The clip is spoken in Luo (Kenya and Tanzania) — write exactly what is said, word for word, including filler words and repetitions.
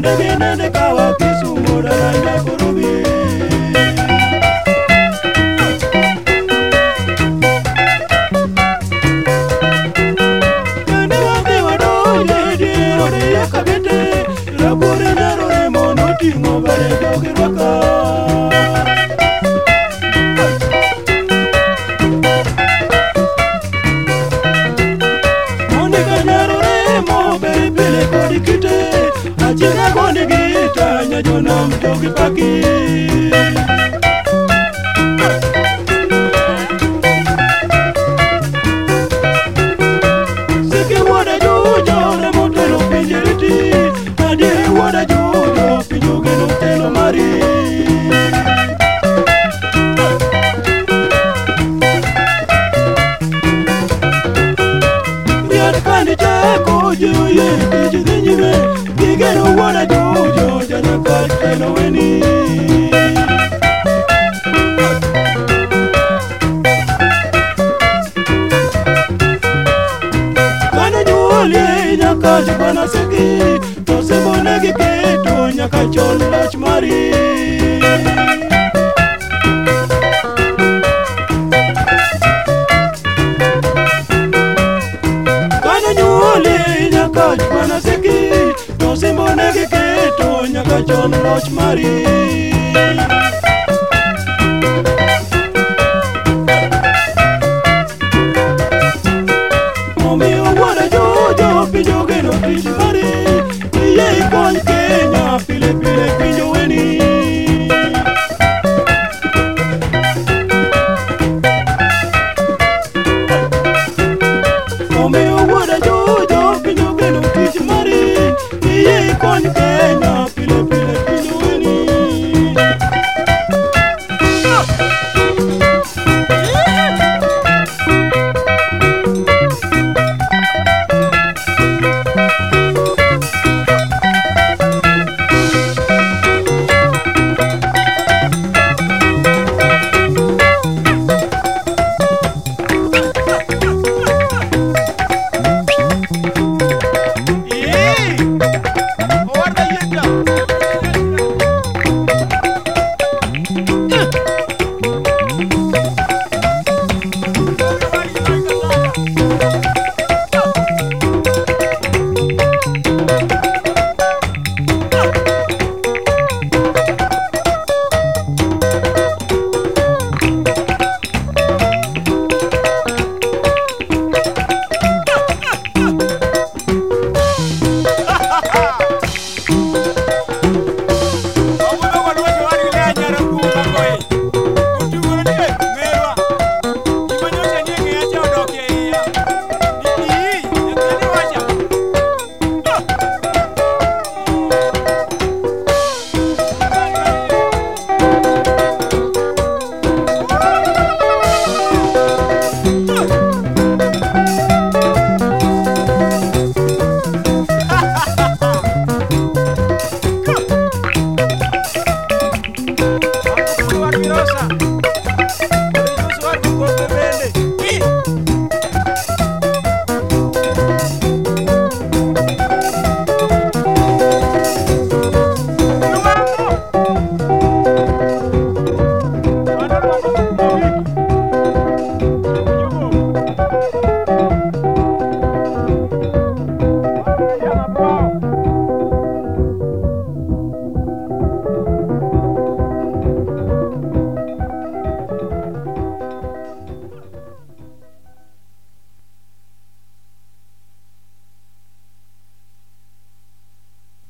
nege nene kawa Kisumu daranda kurubi. Kane wange wadonje dier ode yakabete, rabore narore mono timo bare jogi rwaka. Monika narore mo bere pile kodi kite, achira goni gita nya jonam jogi paki. Siki wada jujo ne motelo pinjeriti, adiri wada jujo pinjuge no telo mari. Riad kandi chako juye tiji dhinyime, gigero wada jujo jana kaj telo weni. Kano nyuolie nyaka jibana seki, to sebone giketo nyaka chon lach mari. Kano nyuolie nyaka jibana seki, to sebone giketo nyaka chon lach mari. Omiyo wada jojo pinjo geno tiji